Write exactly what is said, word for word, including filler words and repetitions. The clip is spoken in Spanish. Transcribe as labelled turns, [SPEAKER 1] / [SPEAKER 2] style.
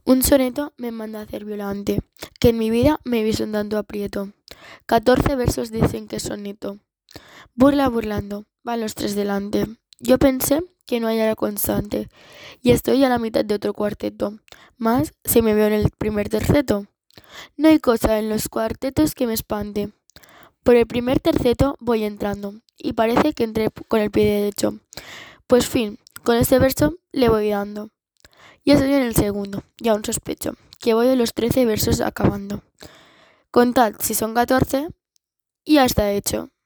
[SPEAKER 1] Un soneto me manda a hacer Violante, que en mi vida me he visto en tanto aprieto. Catorce versos dicen que es soneto. Burla burlando, van los tres delante. Yo pensé que no hallara constante, y estoy a la mitad de otro cuarteto, más si me veo en el primer terceto. No hay cosa en los cuartetos que me espante. Por el primer terceto voy entrando, y parece que entré con el pie derecho. Pues fin, con este verso le voy dando. Ya estoy en el segundo, y aún sospecho que voy de los trece versos acabando. Contad si son catorce, y ya está hecho.